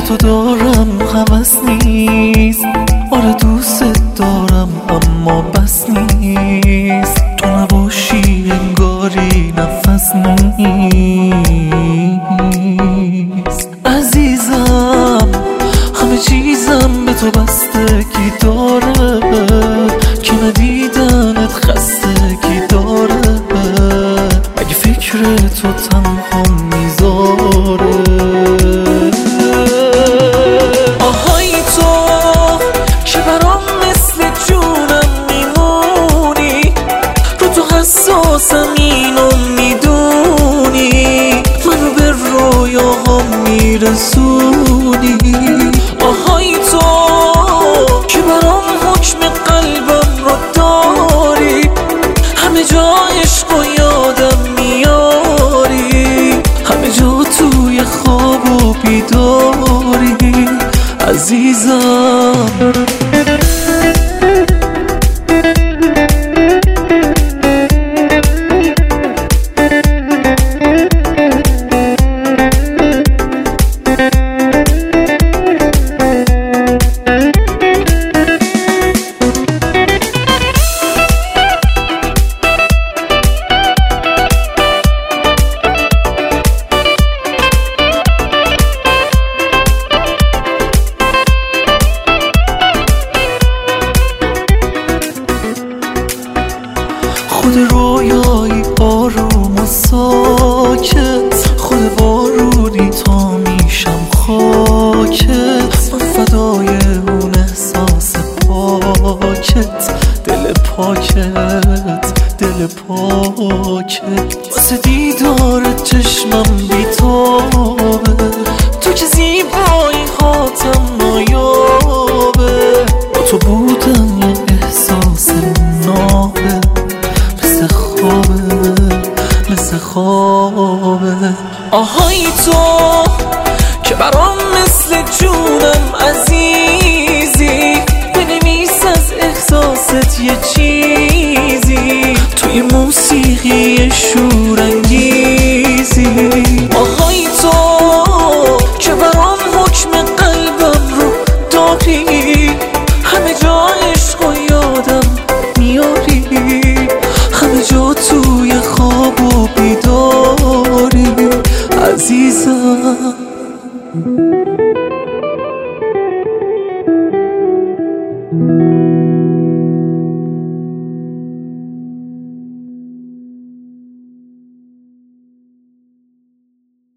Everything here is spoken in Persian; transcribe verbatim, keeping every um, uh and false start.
تو دارم هوس نیست، آره دوست دارم اما بس نیست، تو نباشی انگاری نفس نیست. عزیزم همه چیزم به تو بستگی داره، که ندیدنت خستگی داره، اگه فکر تو تنها میذاره. آهای تو که برام مثل جونم میمونی، رو تو حساسم اینو میدونی، منو به رویاهام میرسونی. آهای تو که برام حکم قلبم رو داری، همه جا عشق و یادم میاری، همه جا توی خواب و بیداری عزیزم. خود رویایی آروم و ساکت، خود بارونی تا میشم خاکت، من فدای اون احساس پاکت، دل پاکت دل پاکت. واسه دیدارت چشمم بیتابه، تو که زیبایی هاتم نایابه، با تو بودم یه احساس نابه، مثل خوابه مثل خوابه. آهای تو که برام مثل جونم عزیزی، بنویس از احساست یه چیزی، توی موسیقی شورانگیزی. آهای تو که برام حکم قلبم رو داری، همه جا عشق و یادم میاری، همه جا توی خواب و بیداری عزیزم.